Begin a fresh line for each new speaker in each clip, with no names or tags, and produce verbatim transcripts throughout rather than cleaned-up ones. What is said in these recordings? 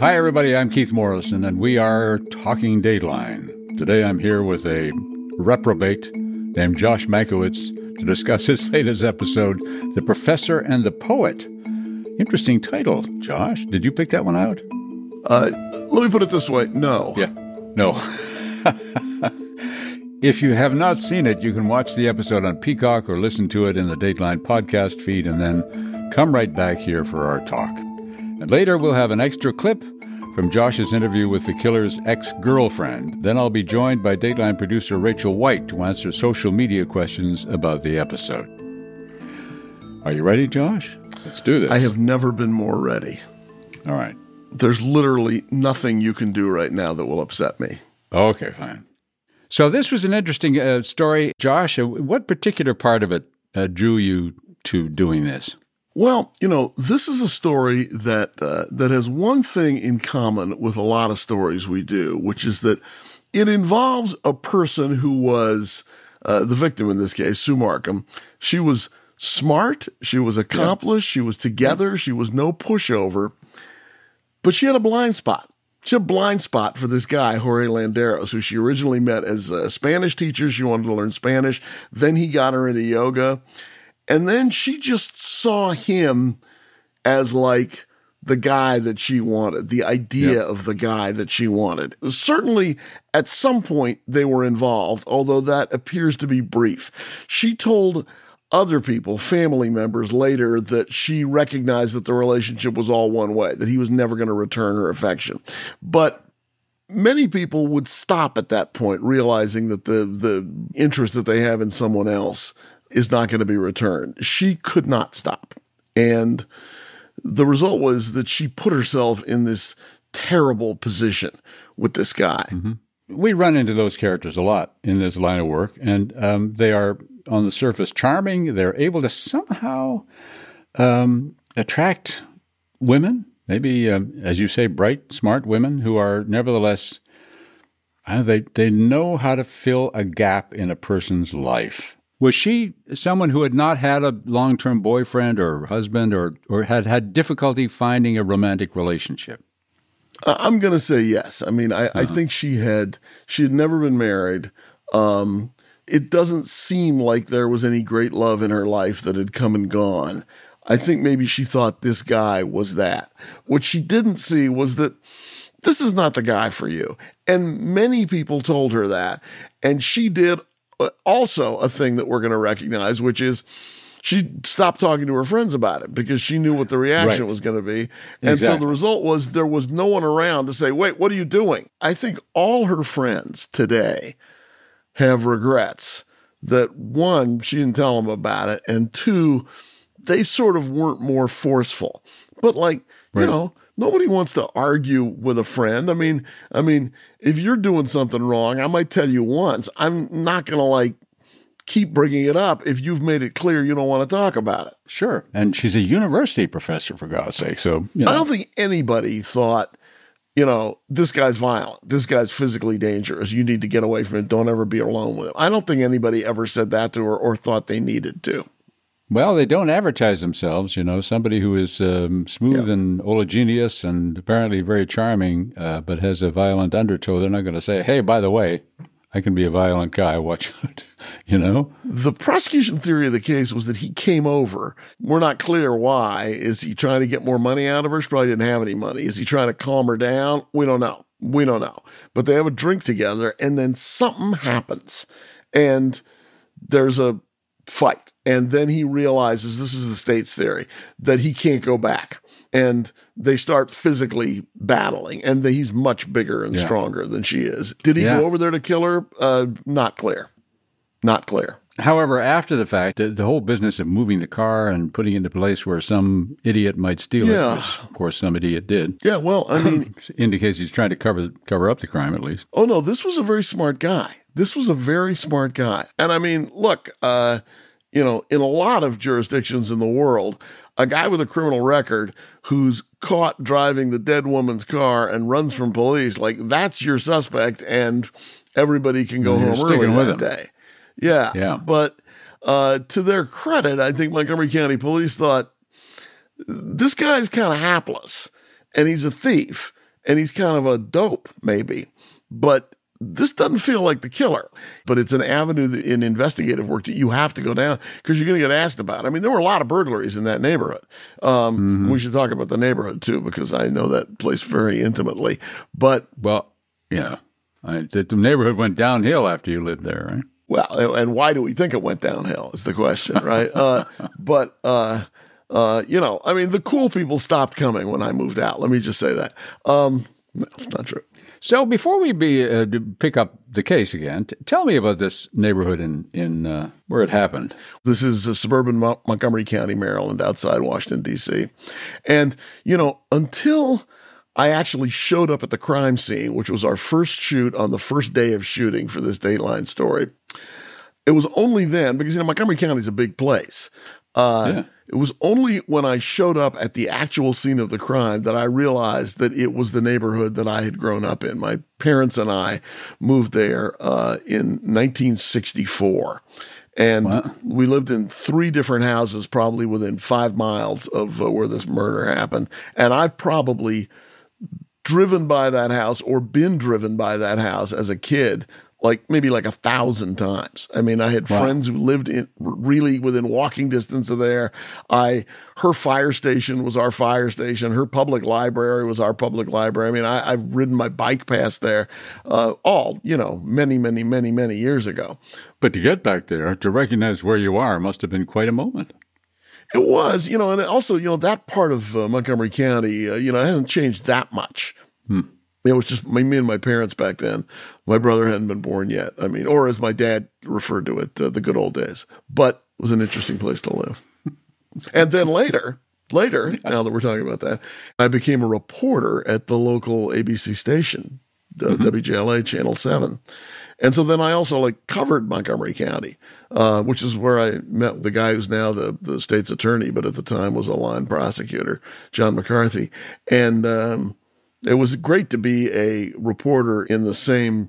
Hi, everybody. I'm Keith Morrison, and we are Talking Dateline. Today, I'm here with a reprobate named Josh Mankiewicz to discuss his latest episode, The Professor and the Poet. Interesting title, Josh. Did you pick that one out?
Uh, let me put it this way. No.
Yeah. No. If you have not seen it, you can watch the episode on Peacock or listen to it in the Dateline podcast feed and then come right back here for our talk. And later, we'll have an extra clip from Josh's interview with the killer's ex-girlfriend. Then I'll be joined by Dateline producer Rachel White to answer social media questions about the episode. Are you ready, Josh? Let's do this.
I have never been more ready.
All right.
There's literally nothing you can do right now that will upset me.
Okay, fine. So this was an interesting uh, story. Josh, uh, what particular part of it uh, drew you to doing this?
Well, you know, this is a story that uh, that has one thing in common with a lot of stories we do, which is that it involves a person who was uh, the victim in this case, Sue Markham. She was smart, she was accomplished, yeah. she was together, she was no pushover, but she had a blind spot. She had a blind spot for this guy, Jorge Landeros, who she originally met as a Spanish teacher. She wanted to learn Spanish. Then he got her into yoga. And then she just saw him as like the guy that she wanted, the idea yep. of the guy that she wanted. Certainly at some point they were involved, although that appears to be brief. She told other people, family members later, that she recognized that the relationship was all one way, that he was never going to return her affection. But many people would stop at that point, realizing that the, the interest that they have in someone else is not going to be returned. She could not stop. And the result was that she put herself in this terrible position with this guy.
Mm-hmm. We run into those characters a lot in this line of work, and um, they are, on the surface, charming. They're able to somehow um, attract women, maybe, um, as you say, bright, smart women who are nevertheless, uh, they, they know how to fill a gap in a person's life. Was she someone who had not had a long-term boyfriend or husband or, or had had difficulty finding a romantic relationship?
I'm going to say yes. I mean, I, uh-huh. I think she had she had never been married. Um, it doesn't seem like there was any great love in her life that had come and gone. I think maybe she thought this guy was that. What she didn't see was that this is not the guy for you. And many people told her that. And she did also a thing that we're going to recognize, which is she stopped talking to her friends about it because she knew what the reaction right. was going to be. And exactly. so the result was there was no one around to say, wait, what are you doing? I think all her friends today have regrets that, one, she didn't tell them about it, and two, they sort of weren't more forceful. But like, right. you know, nobody wants to argue with a friend. I mean, I mean, if you're doing something wrong, I might tell you once. I'm not going to like keep bringing it up if you've made it clear you don't want to talk about it.
Sure. And she's a university professor, for God's sake. So, you know.
I don't think anybody thought, you know, this guy's violent. This guy's physically dangerous. You need to get away from it. Don't ever be alone with him. I don't think anybody ever said that to her or thought they needed to.
Well, they don't advertise themselves, you know, somebody who is um, smooth yeah. and oleaginous and apparently very charming, uh, but has a violent undertow. They're not going to say, hey, by the way, I can be a violent guy. Watch out, you know?
The prosecution theory of the case was that he came over. We're not clear why. Is he trying to get more money out of her? She probably didn't have any money. Is he trying to calm her down? We don't know. We don't know. But they have a drink together, and then something happens. And there's a fight. And then he realizes, this is the state's theory, that he can't go back. And they start physically battling. And he's much bigger and yeah. stronger than she is. Did he yeah. go over there to kill her? Uh, not clear. Not clear.
However, after the fact, the, the whole business of moving the car and putting it in a place where some idiot might steal
yeah.
it, which, of course, some idiot did.
Yeah, well, I mean...
indicates he's trying to cover cover up the crime, at least.
Oh, no, this was a very smart guy. This was a very smart guy. And I mean, look, uh, you know, in a lot of jurisdictions in the world, a guy with a criminal record who's caught driving the dead woman's car and runs from police, like, that's your suspect, and everybody can go home early that him. day. Yeah.
Yeah.
But uh, to their credit, I think Montgomery County Police thought, this guy's kind of hapless, and he's a thief, and he's kind of a dope, maybe. But this doesn't feel like the killer. But it's an avenue that, in investigative work that you have to go down because you're going to get asked about. I mean, there were a lot of burglaries in that neighborhood. Um, mm-hmm. We should talk about the neighborhood, too, because I know that place very intimately. But
well, yeah, I, the, the neighborhood went downhill after you lived there, right?
Well, and why do we think it went downhill is the question, right? uh, but, uh, uh, you know, I mean, the cool people stopped coming when I moved out. Let me just say that. Um, no, it's not true.
So before we be uh, pick up the case again, t- tell me about this neighborhood in, in uh, where it happened.
This is a suburban Mo- Montgomery County, Maryland, outside Washington, D C. And, you know, until I actually showed up at the crime scene, which was our first shoot on the first day of shooting for this Dateline story. It was only then, because, you know, Montgomery County is a big place. Uh, yeah. It was only when I showed up at the actual scene of the crime that I realized that it was the neighborhood that I had grown up in. My parents and I moved there uh, in nineteen sixty-four. And wow. we lived in three different houses, probably within five miles of uh, where this murder happened. And I've probably driven by that house or been driven by that house as a kid, like maybe like a thousand times. I mean, I had wow. friends who lived in really within walking distance of there. I, her fire station was our fire station. Her public library was our public library. I mean, I, I've ridden my bike past there, uh, all, you know, many, many, many, many years ago.
But to get back there, to recognize where you are must have been quite a moment.
It was, you know, and also, you know, that part of uh, Montgomery County, uh, you know, it hasn't changed that much. Hmm. It was just me and my parents back then. My brother hadn't been born yet. I mean, or as my dad referred to it, uh, the good old days. But it was an interesting place to live. And then later, later, now that we're talking about that, I became a reporter at the local A B C station, the mm-hmm. W J L A Channel seven. And so then I also like covered Montgomery County, uh, which is where I met the guy who's now the, the state's attorney, but at the time was a line prosecutor, John McCarthy. And um, it was great to be a reporter in the same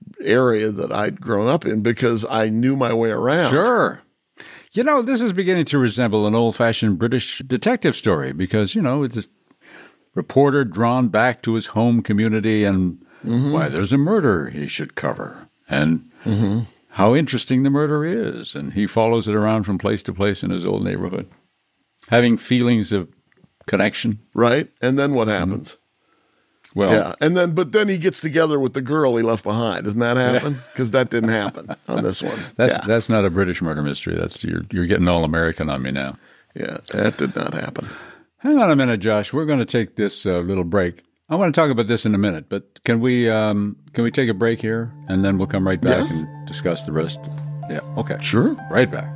area that I'd grown up in because I knew my way around.
Sure. You know, this is beginning to resemble an old-fashioned British detective story because, you know, it's a reporter drawn back to his home community and mm-hmm. why there's a murder he should cover. And mm-hmm. how interesting the murder is. And he follows it around from place to place in his old neighborhood, having feelings of connection.
Right. And then what happens?
Mm-hmm. Well,
yeah. And then, but then he gets together with the girl he left behind. Doesn't that happen? Because yeah. that didn't happen on this one.
That's
yeah.
that's not a British murder mystery. That's you're you're getting all American on me now.
Yeah, that did not happen.
Hang on a minute, Josh. We're going to take this uh, little break. I want to talk about this in a minute, but can we um, can we take a break here and then we'll come right back yes. and discuss the rest? Yeah. Okay.
Sure.
Right back.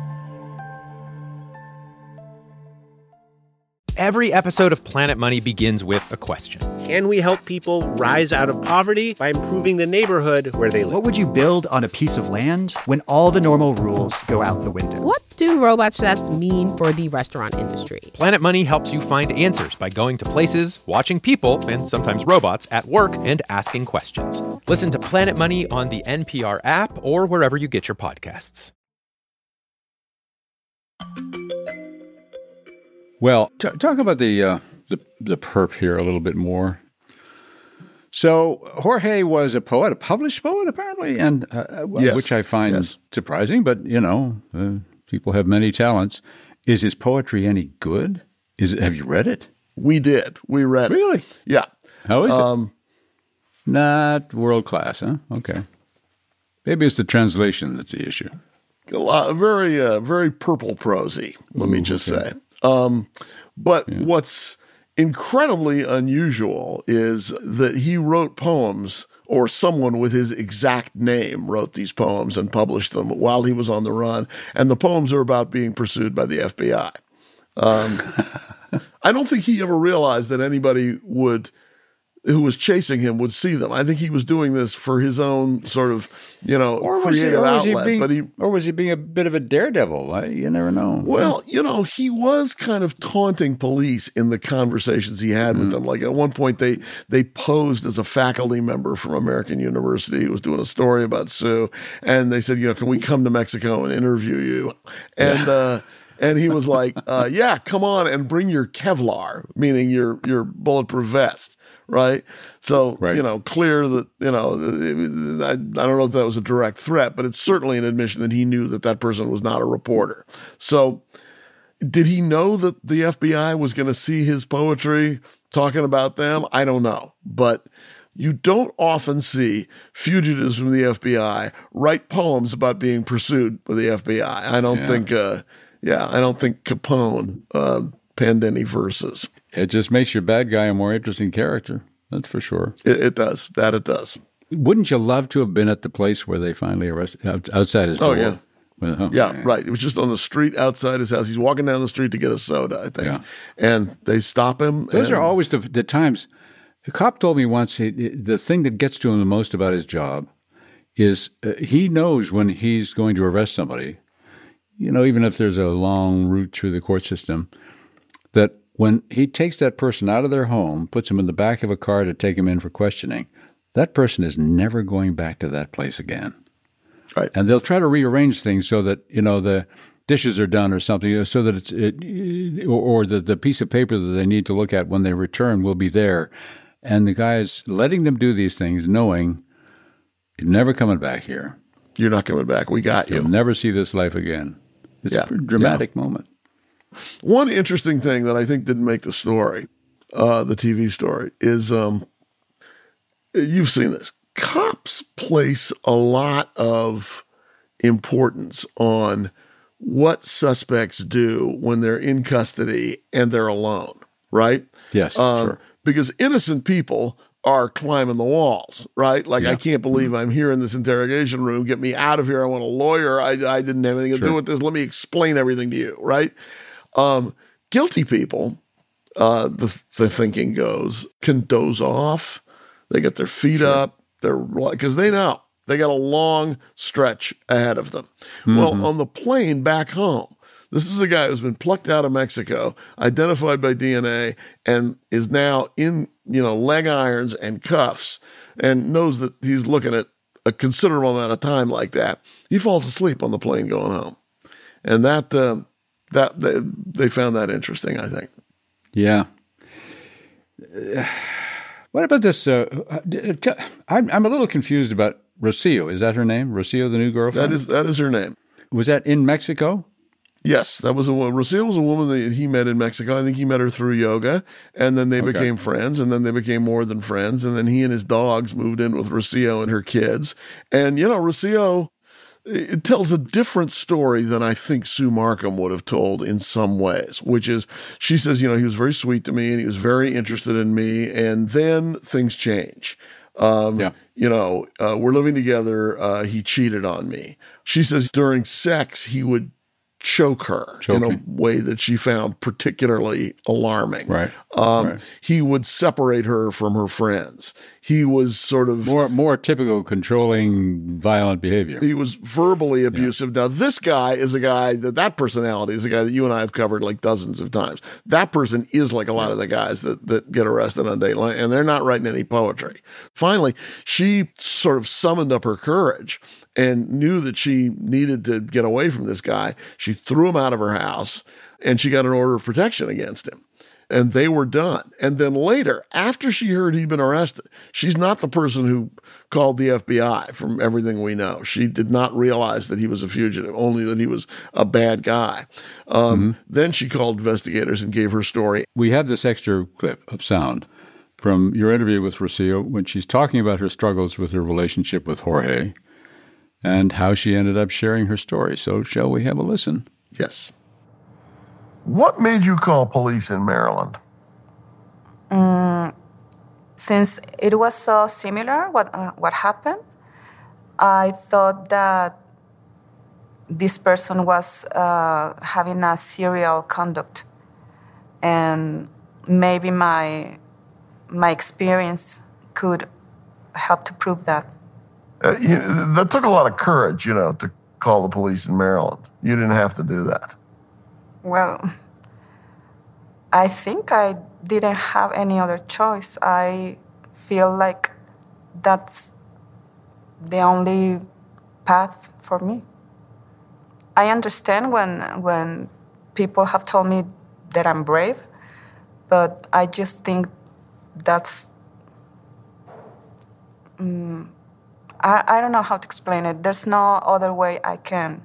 Every episode of Planet Money begins with a question.
Can we help people rise out of poverty by improving the neighborhood where they live?
What would you build on a piece of land when all the normal rules go out the window?
What do robot chefs mean for the restaurant industry?
Planet Money helps you find answers by going to places, watching people, and sometimes robots, at work and asking questions. Listen to Planet Money on the N P R app or wherever you get your podcasts.
Well, t- talk about the, uh, the the perp here a little bit more. So Jorge was a poet, a published poet, apparently, and uh,
yes.
which I find yes. surprising. But you know, uh, people have many talents. Is his poetry any good? Is it? Have you read it?
We did. We read
really?
it. Really? Yeah.
How is
um,
it? Not world class, huh? Okay. Maybe it's the translation that's the issue.
A lot, very, uh, very purple prosy. Let Ooh, me just okay. say. Um, but yeah. what's incredibly unusual is that he wrote poems, or someone with his exact name wrote these poems and published them while he was on the run. And the poems are about being pursued by the F B I. Um, I don't think he ever realized that anybody would, who was chasing him, would see them. I think he was doing this for his own sort of, you know, or creative he, or outlet.
He being,
but he,
or was he being a bit of a daredevil? I, you never know.
Well, you know, he was kind of taunting police in the conversations he had mm-hmm. with them. Like at one point, they they posed as a faculty member from American University who was doing a story about Sue, and they said, you know, can we come to Mexico and interview you? And yeah. uh, and he was like, uh, yeah, come on and bring your Kevlar, meaning your your bulletproof vest. right? So,
Right.
you know, clear that, you know, I, I don't know if that was a direct threat, but it's certainly an admission that he knew that that person was not a reporter. So did he know that the F B I was going to see his poetry talking about them? I don't know. But you don't often see fugitives from the F B I write poems about being pursued by the F B I. I don't
Yeah.
think, uh, yeah, I don't think Capone uh, penned any verses.
It just makes your bad guy a more interesting character. That's for sure.
It, it does. That it does.
Wouldn't you love to have been at the place where they finally arrested out- outside his
Oh,
door?
yeah.
Well, oh,
Yeah,
man.
right. It was just on the street outside his house. He's walking down the street to get a soda, I think.
Yeah.
And they stop him.
Those
and-
are always the, the times. The cop told me once he, the thing that gets to him the most about his job is uh, he knows when he's going to arrest somebody, you know, even if there's a long route through the court system, that when he takes that person out of their home, puts them in the back of a car to take him in for questioning, that person is never going back to that place again.
Right.
And they'll try to rearrange things so that, you know, the dishes are done or something, so that it's, it, or, or the, the piece of paper that they need to look at when they return will be there. And the guy is letting them do these things, knowing you're never coming back here.
You're not coming back. We got
You'll
you.
never see this life again. It's
Yeah.
a pretty dramatic moment.
One interesting thing that I think didn't make the story, uh, the T V story, is um, you've seen this. Cops place a lot of importance on what suspects do when they're in custody and they're alone, right?
Yes,
Um,
sure.
Because innocent people are climbing the walls, right? Like,
Yeah.
I can't believe I'm here in this interrogation room. Get me out of here. I want a lawyer. I, I didn't have anything to
Sure.
do with this. Let me explain everything to you, right? Um, guilty people, uh, the, the thinking goes, can doze off. They get their feet up. They're because they know they got a long stretch ahead of them. Well, on the plane back home, this is a guy who's been plucked out of Mexico, identified by D N A, and is now in, you know, leg irons and cuffs, and knows that he's looking at a considerable amount of time like that. He falls asleep on the plane going home, and that uh, that they, they found that interesting, I think.
Yeah. Uh, What about this? Uh, t- I'm, I'm a little confused about Rocio. Is that her name? Rocio, the new girlfriend?
That is that is her name.
Was that in Mexico?
Yes, that was a woman. Rocio was a woman that he met in Mexico. I think he met her through yoga, and then they
Okay.
became friends, and then they became more than friends, and then he and his dogs moved in with Rocio and her kids. And, you know, Rocio, it tells a different story than I think Sue Markham would have told in some ways, which is, she says, you know, he was very sweet to me, and he was very interested in me, and then things change. Um,
Yeah.
You know, uh, we're living together. Uh, he cheated on me. She says during sex, he would choke her in a
Choking.
way that she found particularly alarming.
Right.
Um,
Right.
He would separate her from her friends. He was sort of
More more typical controlling violent behavior.
he was verbally abusive. Now, this guy is a guy that that personality is a guy that you and I have covered like dozens of times. That person is like a lot of the guys that, that get arrested on Dateline, and they're not writing any poetry. Finally, she sort of summoned up her courage and knew that she needed to get away from this guy. She threw him out of her house, and she got an order of protection against him. And they were done. And then later, after she heard he'd been arrested, she's not the person who called the F B I from everything we know. She did not realize that he was a fugitive, only that he was a bad guy. Um, Then she called investigators and gave her story.
We have this extra clip of sound from your interview with Rocio when she's talking about her struggles with her relationship with Jorge and how she ended up sharing her story. So shall we have a listen?
Yes. What made you call police in Maryland?
Since it was so similar, what uh, what happened, I thought that this person was uh, having a serial conduct, and maybe my my experience could help to prove that.
Uh, you, that took a lot of courage, you know, to call the police in Maryland. You didn't have to do that.
Well, I think I didn't have any other choice. I feel like that's the only path for me. I understand when when people have told me that I'm brave, but I just think that's um, I, I don't know how to explain it. There's no other way I can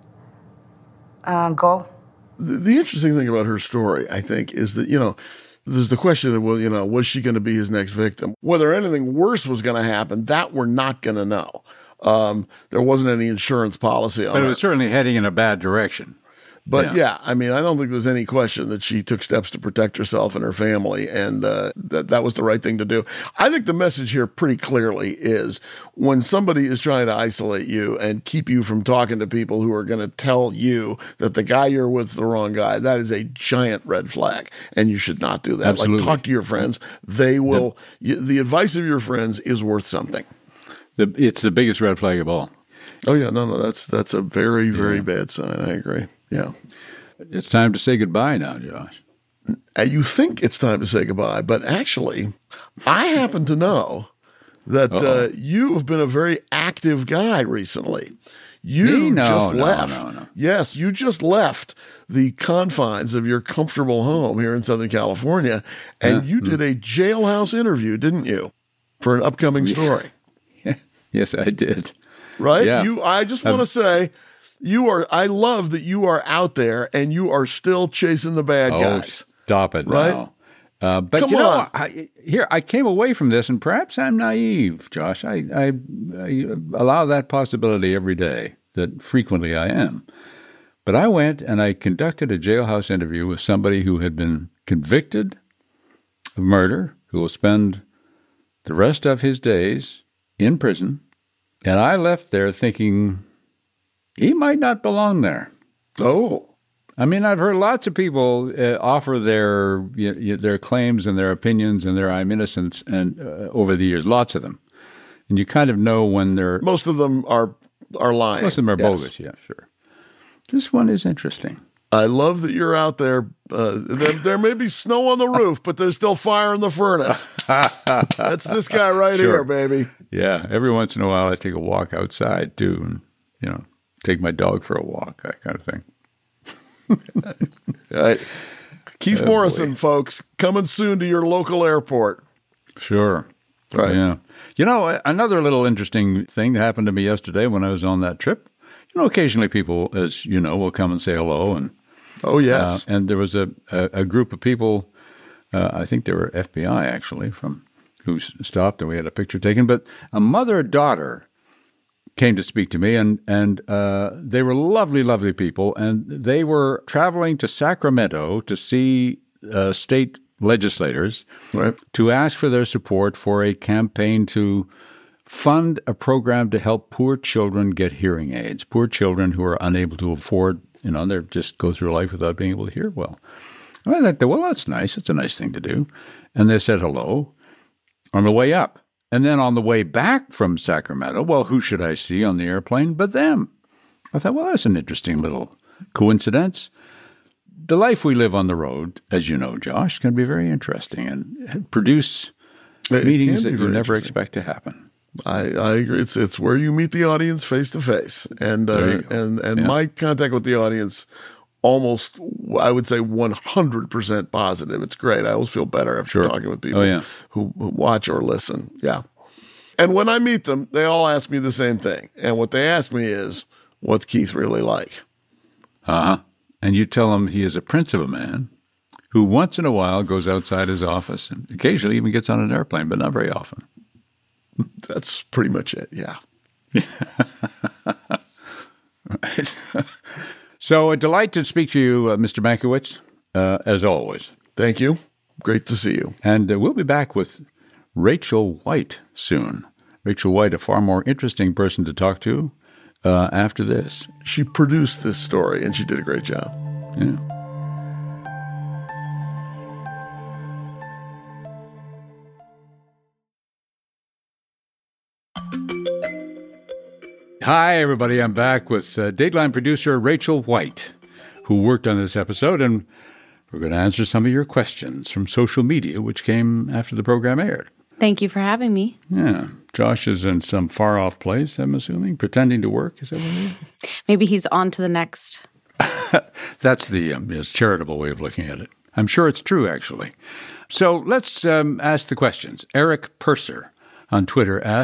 uh, go.
The, the interesting thing about her story, I think, is that, you know, there's the question of, well, you know, was she going to be his next victim? Whether anything worse was going to happen, that we're not going to know. Um, there wasn't any insurance policy on
But it
her.
was certainly heading in a bad direction.
But
Yeah.
yeah. I mean, I don't think there's any question that she took steps to protect herself and her family, and uh, that that was the right thing to do. I think the message here pretty clearly is when somebody is trying to isolate you and keep you from talking to people who are going to tell you that the guy you're with is the wrong guy, that is a giant red flag, and you should not do that.
Absolutely.
Like, talk to your friends. They will, you, the advice of your friends is worth something.
The, it's the biggest red flag of all.
Oh yeah, no, no, that's, that's a very, very bad sign. I agree. Yeah.
It's time to say goodbye now, Josh.
Uh, You think it's time to say goodbye, but actually, I happen to know that uh, you have been a very active guy recently. You
Me? No,
just
no,
left.
no, no.
Yes, you just left the confines of your comfortable home here in Southern California, and you did a jailhouse interview, didn't you, for an upcoming story?
Yes, I did.
Right?
Yeah.
You. I just want to say, you are. I love that you are out there and you are still chasing the bad
Oh,
guys.
stop it
Right?
now. Uh, but
Come
you know,
on.
I, here I came away from this, and perhaps I'm naive, Josh. I, I, I allow that possibility every day, that frequently I am. But I went and I conducted a jailhouse interview with somebody who had been convicted of murder, who will spend the rest of his days in prison. And I left there thinking he might not belong there.
Oh.
I mean, I've heard lots of people uh, offer their you know, their claims and their opinions and their I'm innocent and uh, over the years, lots of them, and you kind of know when they're
Most of them are are lying.
most of them are
Yes.
bogus. Yeah, sure. This one is interesting.
I love that you're out there. Uh, there, there may be snow on the roof, but there's still fire in the furnace. That's this guy right
Sure.
here, baby.
Yeah, every once in a while I take a walk outside too, and you know, take my dog for a walk, that kind of thing.
All right. Keith
Oh,
Morrison,
boy.
folks, coming soon to your local airport.
Sure.
Right.
Yeah. You know, another little interesting thing that happened to me yesterday when I was on that trip. You know, occasionally people, as you know, will come and say hello, and
Oh,
Uh,
yes.
and there was a, a, a group of people, uh, I think they were F B I actually, from who s- stopped and we had a picture taken. But a mother-daughter came to speak to me, and, and uh, they were lovely, lovely people. And they were traveling to Sacramento to see uh, state legislators
Right.
to ask for their support for a campaign to fund a program to help poor children get hearing aids, poor children who are unable to afford, you know, they just go through life without being able to hear well. And I thought, well, that's nice. It's a nice thing to do. And they said hello on the way up. And then on the way back from Sacramento, well, who should I see on the airplane but them? I thought, well, that's an interesting little coincidence. The life we live on the road, as you know, Josh, can be very interesting and produce
It
meetings
can
that
be
you
very
never
interesting.
expect to happen.
I, I agree. It's it's where you meet the audience face to face, and
There
uh,
you go.
and and
Yeah.
my contact with the audience, almost I would say one hundred percent positive. It's great. I always feel better after
Sure.
talking with people
Oh, yeah.
who, who watch or listen. Yeah, and when I meet them, they all ask me the same thing, and what they ask me is, "What's Keith really like?"
Uh-huh. And you tell him he is a prince of a man who once in a while goes outside his office and occasionally even gets on an airplane, but not very often.
That's pretty much it. Yeah.
Right. So a delight to speak to you, uh, Mister Mankiewicz, uh, as always.
Thank you. Great to see you.
And uh, we'll be back with Rachel White soon. Rachel White, a far more interesting person to talk to uh, after this.
She produced this story, and she did a great job.
Yeah. Hi, everybody. I'm back with uh, Dateline producer Rachel White, who worked on this episode, and we're going to answer some of your questions from social media, which came after the program aired.
Thank you for having me.
Yeah. Josh is in some far-off place, I'm assuming, pretending to work. Is that what it is?
Maybe he's on to the next.
That's the um, yes, charitable way of looking at it. I'm sure it's true, actually. So let's um, ask the questions. Eric Purser on Twitter asks,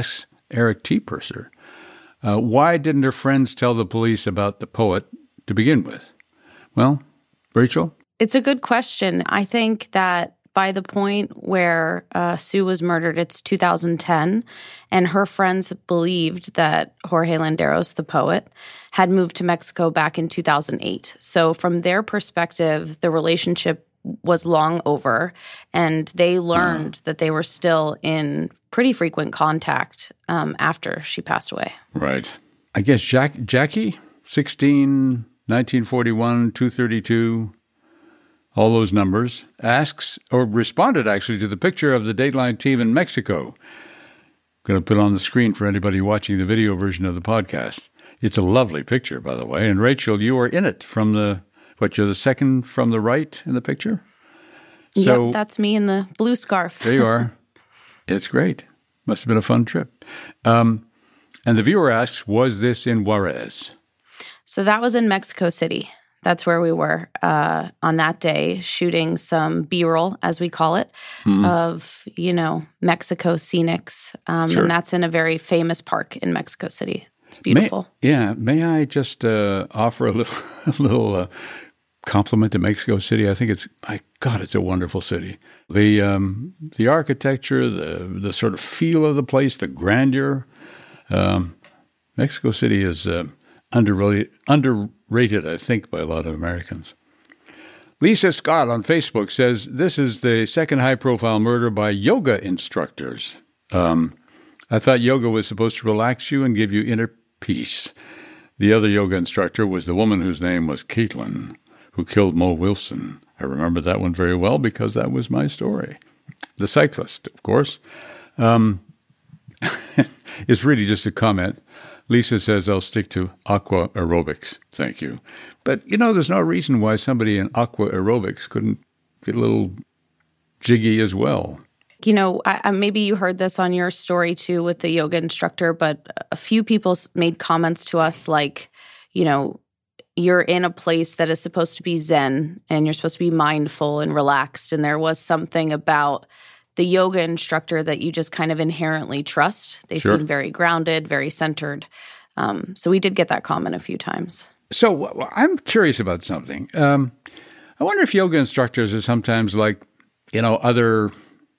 Eric T. Purser. Uh, why didn't her friends tell the police about the poet to begin with? Well, Rachel?
It's a good question. I think that by the point where uh, Sue was murdered, it's two thousand ten, and her friends believed that Jorge Landeros, the poet, had moved to Mexico back in two thousand eight. So from their perspective, the relationship was long over, and they learned uh, that they were still in pretty frequent contact um, after she passed away.
Right. I guess Jack, Jackie, sixteen, nineteen forty-one, two thirty-two, all those numbers, asks, or responded actually to the picture of the Dateline team in Mexico. Going to put on the screen for anybody watching the video version of the podcast. It's a lovely picture, by the way. And Rachel, you are in it from the, what, you're the second from the right in the picture?
So, yep, that's me in the blue scarf.
There you are. It's great. Must have been a fun trip. Um, and the viewer asks, was this in Juarez?
So that was in Mexico City. That's where we were uh, on that day, shooting some B-roll, as we call it, mm-hmm. of, you know, Mexico scenics. Um,
sure.
And that's in a very famous park in Mexico City. It's beautiful.
May, yeah. May I just uh, offer a little, a little uh, compliment to Mexico City? I think it's, my God, it's a wonderful city. The um, the architecture, the the sort of feel of the place, the grandeur. Um, Mexico City is uh, underrated, underrated, I think, by a lot of Americans. Lisa Scott on Facebook says, this is the second high-profile murder by yoga instructors. Um, I thought yoga was supposed to relax you and give you inner peace. The other yoga instructor was the woman whose name was Caitlin, who killed Mo Wilson. I remember that one very well because that was my story. The cyclist, of course. Um, it's really just a comment. Lisa says, I'll stick to aqua aerobics. Thank you. But, you know, there's no reason why somebody in aqua aerobics couldn't get a little jiggy as well.
You know, I, I, maybe you heard this on your story too with the yoga instructor, but a few people made comments to us like, you know, you're in a place that is supposed to be zen and you're supposed to be mindful and relaxed. And there was something about the yoga instructor that you just kind of inherently trust. They
Sure.
seem very grounded, very centered. Um, so we did get that comment a few times.
So well, I'm curious about something. Um, I wonder if yoga instructors are sometimes like, you know, other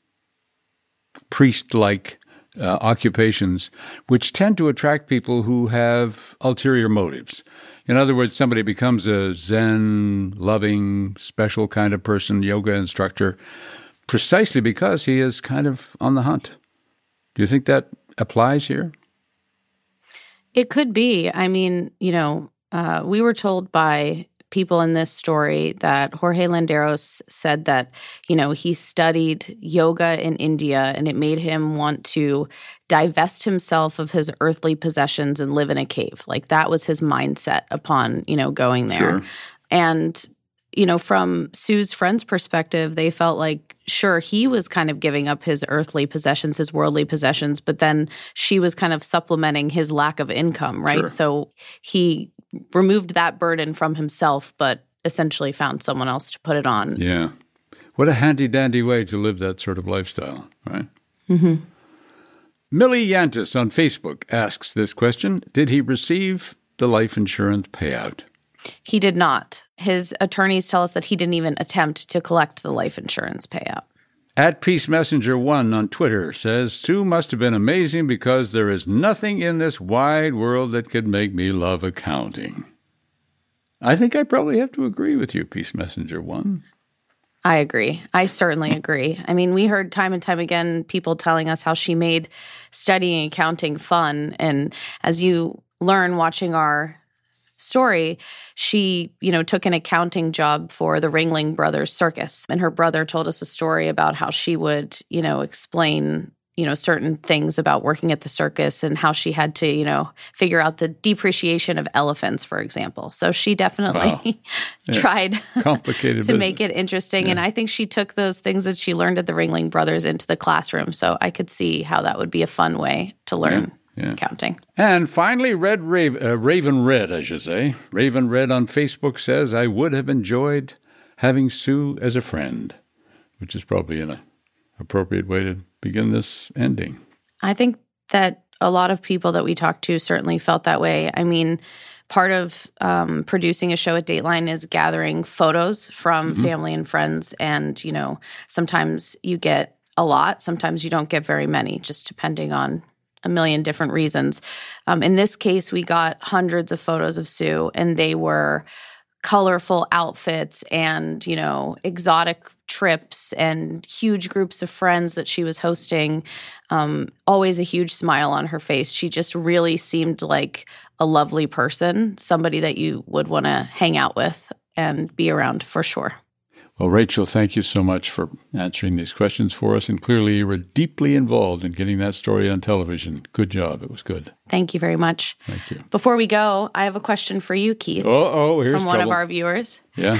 priest-like uh, occupations, which tend to attract people who have ulterior motives. In other words, somebody becomes a Zen, loving, special kind of person, yoga instructor, precisely because he is kind of on the hunt. Do you think that applies here?
It could be. I mean, you know, uh, we were told by people in this story that Jorge Landeros said that, you know, he studied yoga in India and it made him want to divest himself of his earthly possessions and live in a cave. Like that was his mindset upon, you know, going there.
Sure.
And, you know, from Sue's friend's perspective, they felt like, sure, he was kind of giving up his earthly possessions, his worldly possessions, but then she was kind of supplementing his lack of income, right?
Sure.
So he removed that burden from himself, but essentially found someone else to put it on.
Yeah. What a handy-dandy way to live that sort of lifestyle, right?
Mm-hmm.
Millie Yantis on Facebook asks this question. Did he receive the life insurance payout?
He did not. His attorneys tell us that he didn't even attempt to collect the life insurance payout.
At Peace Messenger one on Twitter says, Sue must have been amazing because there is nothing in this wide world that could make me love accounting. I think I probably have to agree with you, Peace Messenger one.
I agree. I certainly agree. I mean, we heard time and time again people telling us how she made studying accounting fun. And as you learn watching our story, she, you know, took an accounting job for the Ringling Brothers Circus. And her brother told us a story about how she would, you know, explain, you know, certain things about working at the circus and how she had to, you know, figure out the depreciation of elephants, for example. So she definitely
Wow. Yeah.
tried
Complicated
to
business.
make it interesting.
Yeah.
And I think she took those things that she learned at the Ringling Brothers into the classroom. So I could see how that would be a fun way to learn
Yeah, yeah.
accounting.
And finally, Red Raven, uh, Raven Red, I should say. Raven Red on Facebook says, I would have enjoyed having Sue as a friend, which is probably an uh, appropriate way to begin this ending.
I think that A lot of people that we talked to certainly felt that way. I mean, part of um, producing a show at Dateline is gathering photos from mm-hmm. family and friends. And, you know, sometimes you get a lot, sometimes you don't get very many, just depending on a million different reasons. Um, in this case, we got hundreds of photos of Sue, and they were colorful outfits and, you know, exotic trips and huge groups of friends that she was hosting. Um, always a huge smile on her face. She just really seemed like a lovely person, somebody that you would want to hang out with and be around for sure.
Well, Rachel, thank you so much for answering these questions for us. And clearly you were deeply involved in getting that story on television. Good job. It was good.
Thank you very much.
Thank you.
Before we go, I have a question for you, Keith.
Oh, here's
From one
trouble.
of our viewers.
Yeah.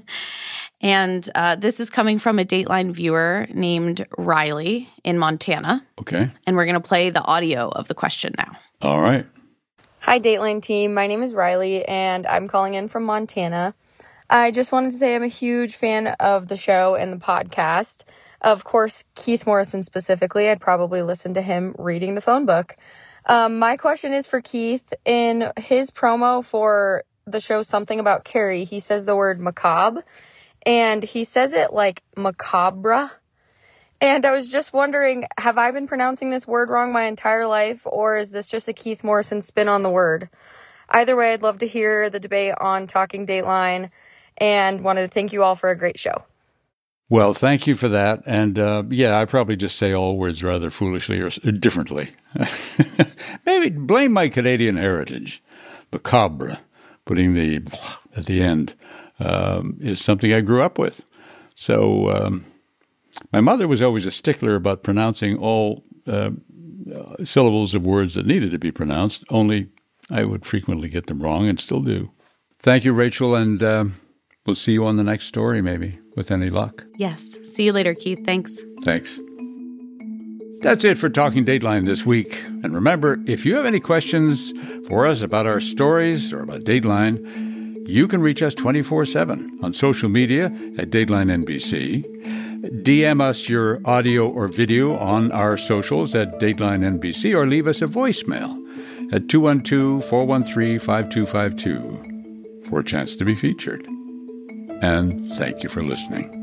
And uh, this is coming from a Dateline viewer named Riley in Montana.
Okay.
And we're going to play the audio of the question now.
All right.
Hi, Dateline team. My name is Riley, and I'm calling in from Montana. I just wanted to say I'm a huge fan of the show and the podcast. Of course, Keith Morrison specifically. I'd probably listen to him reading the phone book. Um, my question is for Keith. In his promo for the show Something About Carrie, he says the word macabre, and he says it like macabre. And I was just wondering, have I been pronouncing this word wrong my entire life, or is this just a Keith Morrison spin on the word? Either way, I'd love to hear the debate on Talking Dateline, and wanted to thank you all for a great show.
Well, thank you for that. And uh, yeah, I probably just say all words rather foolishly or differently. Maybe blame my Canadian heritage. Macabre, putting the at the end, um, is something I grew up with. So um, my mother was always a stickler about pronouncing all uh, uh, syllables of words that needed to be pronounced, only I would frequently get them wrong and still do. Thank you, Rachel, and uh, we'll see you on the next story, maybe, with any luck.
Yes. See you later, Keith. Thanks.
Thanks. That's it for Talking Dateline this week. And remember, if you have any questions for us about our stories or about Dateline, you can reach us twenty-four seven on social media at Dateline N B C. D M us your audio or video on our socials at Dateline N B C, or leave us a voicemail at two one two, four one three, five two five two for a chance to be featured. And thank you for listening.